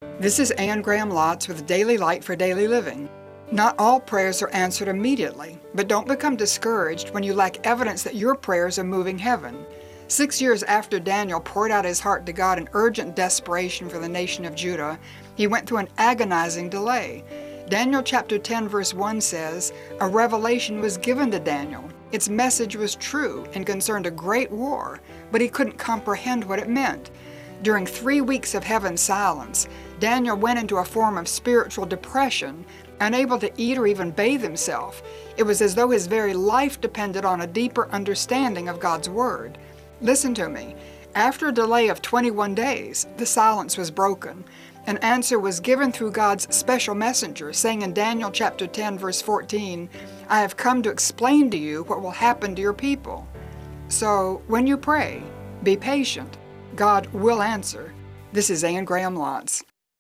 This is Anne Graham Lotz with Daily Light for Daily Living. Not all prayers are answered immediately, but don't become discouraged when you lack evidence that your prayers are moving heaven. 6 years after Daniel poured out his heart to God in urgent desperation for the nation of Judah, he went through an agonizing delay. Daniel chapter 10 verse 1 says, "A revelation was given to Daniel. Its message was true and concerned a great war, but he couldn't comprehend what it meant." During 3 weeks of heaven's silence, Daniel went into a form of spiritual depression, unable to eat or even bathe himself. It was as though his very life depended on a deeper understanding of God's Word. Listen to me. After a delay of 21 days, the silence was broken. An answer was given through God's special messenger, saying in Daniel chapter 10, verse 14, "I have come to explain to you what will happen to your people." So, when you pray, be patient. God will answer. This is Anne Graham Lotz.